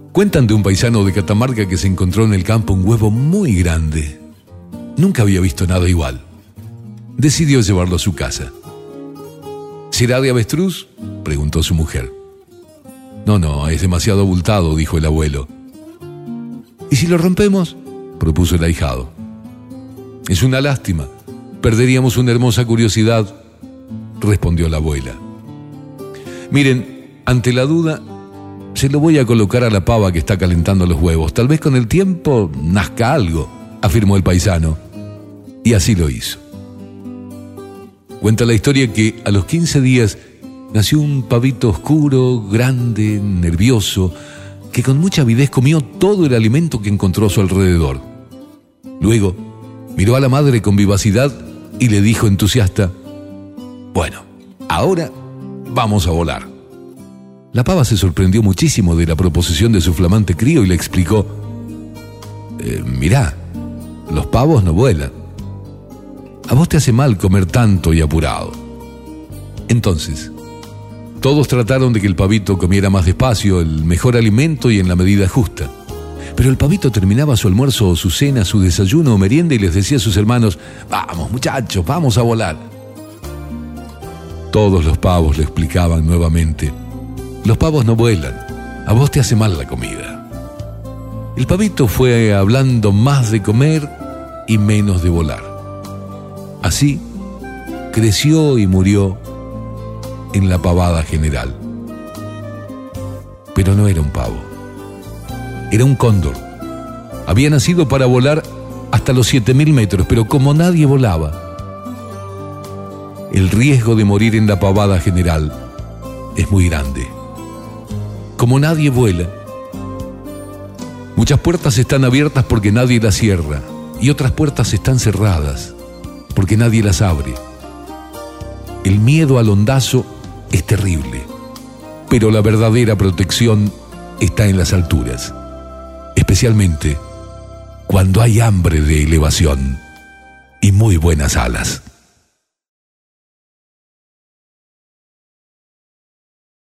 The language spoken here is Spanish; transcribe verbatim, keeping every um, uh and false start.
Cuentan de un paisano de Catamarca que se encontró en el campo un huevo muy grande. Nunca había visto nada igual. Decidió llevarlo a su casa. ¿Será de avestruz?, preguntó su mujer. No, no, es demasiado abultado, dijo el abuelo. ¿Y si lo rompemos?, propuso el ahijado. Es una lástima. Perderíamos una hermosa curiosidad, respondió la abuela. Miren, ante la duda, se lo voy a colocar a la pava que está calentando los huevos. Tal vez con el tiempo nazca algo, afirmó el paisano. Y así lo hizo. Cuenta la historia que a los quince días nació un pavito oscuro, grande, nervioso, que con mucha avidez comió todo el alimento que encontró a su alrededor. Luego miró a la madre con vivacidad y le dijo entusiasta: bueno, ahora vamos a volar. La pava se sorprendió muchísimo de la proposición de su flamante crío y le explicó: eh, mirá, los pavos no vuelan. A vos te hace mal comer tanto y apurado. Entonces, todos trataron de que el pavito comiera más despacio, el mejor alimento y en la medida justa. Pero el pavito terminaba su almuerzo o su cena, su desayuno o merienda y les decía a sus hermanos: vamos muchachos, vamos a volar. Todos los pavos le explicaban nuevamente: los pavos no vuelan, a vos te hace mal la comida. El pavito fue hablando más de comer y menos de volar. Así creció y murió en la pavada general. Pero no era un pavo, era un cóndor. Había nacido para volar hasta los siete mil metros, pero como nadie volaba, el riesgo de morir en la pavada general es muy grande. Como nadie vuela, muchas puertas están abiertas porque nadie las cierra, y otras puertas están cerradas porque nadie las abre. El miedo al ondazo es terrible, pero la verdadera protección está en las alturas, especialmente cuando hay hambre de elevación y muy buenas alas.